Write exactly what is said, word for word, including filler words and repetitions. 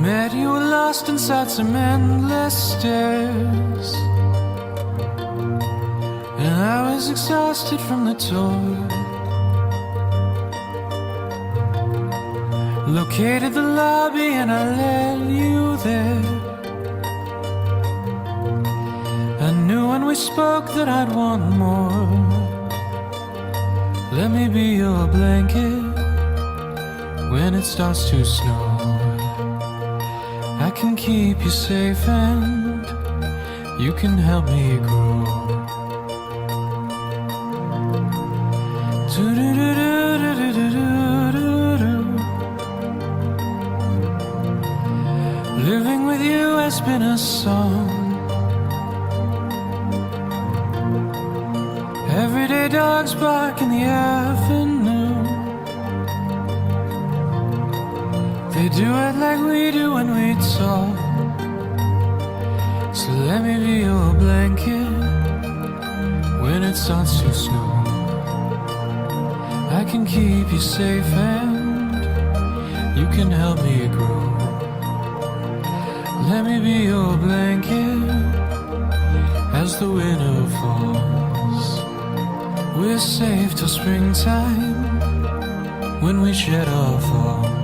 met you lost inside some endless stairs, and I was exhausted from the tour. Located the lobby and I led you there. I knew when we spoke that I'd want more. Let me be your blanket when it starts to snow. I can keep you safe and you can help me grow. Living with you has been a song. Everyday dogs bark in the afternoon. They do it like we do when we talk. So let me be your blanket when it starts to snow. I can keep you safe and you can help me grow. Let me be your blanket as the winter falls. We're safe till springtime when we shed our fall.